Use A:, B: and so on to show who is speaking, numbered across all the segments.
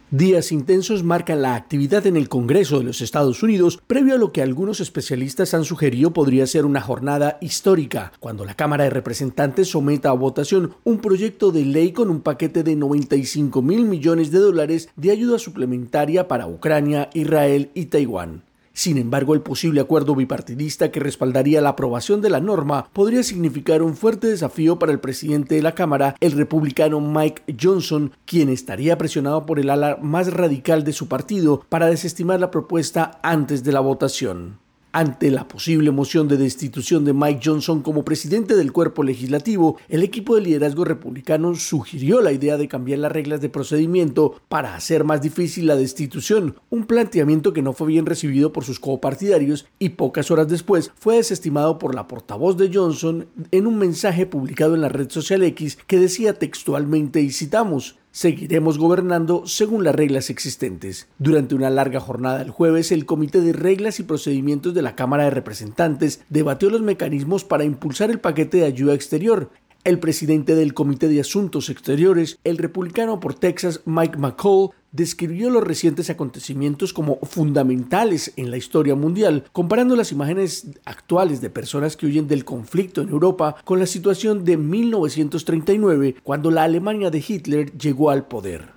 A: Días intensos marcan la actividad en el Congreso de los Estados Unidos, previo a lo que algunos especialistas han sugerido podría ser una jornada histórica, cuando la Cámara de Representantes someta a votación un proyecto de ley con un paquete de $95.000 millones de ayuda suplementaria para Ucrania, Israel y Taiwán. Sin embargo, el posible acuerdo bipartidista que respaldaría la aprobación de la norma podría significar un fuerte desafío para el presidente de la Cámara, el republicano Mike Johnson, quien estaría presionado por el ala más radical de su partido para desestimar la propuesta antes de la votación. Ante la posible moción de destitución de Mike Johnson como presidente del cuerpo legislativo, el equipo de liderazgo republicano sugirió la idea de cambiar las reglas de procedimiento para hacer más difícil la destitución, un planteamiento que no fue bien recibido por sus copartidarios y pocas horas después fue desestimado por la portavoz de Johnson en un mensaje publicado en la red social X que decía textualmente, y citamos: "Seguiremos gobernando según las reglas existentes". Durante una larga jornada el jueves, el Comité de Reglas y Procedimientos de la Cámara de Representantes debatió los mecanismos para impulsar el paquete de ayuda exterior. El presidente del Comité de Asuntos Exteriores, el republicano por Texas Mike McCaul, describió los recientes acontecimientos como fundamentales en la historia mundial, comparando las imágenes actuales de personas que huyen del conflicto en Europa con la situación de 1939, cuando la Alemania de Hitler llegó al poder.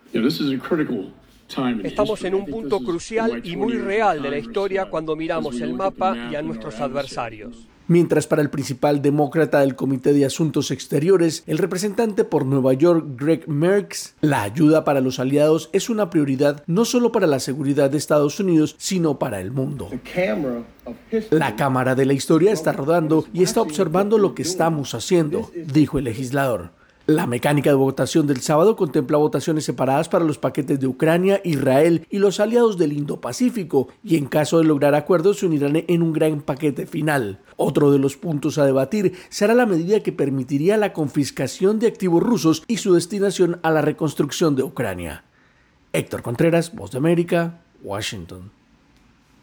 B: Estamos en un punto crucial y muy real de la historia cuando miramos el mapa y a nuestros adversarios.
A: Mientras para el principal demócrata del Comité de Asuntos Exteriores, el representante por Nueva York Greg Meeks, la ayuda para los aliados es una prioridad no solo para la seguridad de Estados Unidos, sino para el mundo. La cámara de la historia está rodando y está observando lo que estamos haciendo, dijo el legislador. La mecánica de votación del sábado contempla votaciones separadas para los paquetes de Ucrania, Israel y los aliados del Indo-Pacífico, y en caso de lograr acuerdos se unirán en un gran paquete final. Otro de los puntos a debatir será la medida que permitiría la confiscación de activos rusos y su destinación a la reconstrucción de Ucrania. Héctor Contreras, Voz de América, Washington.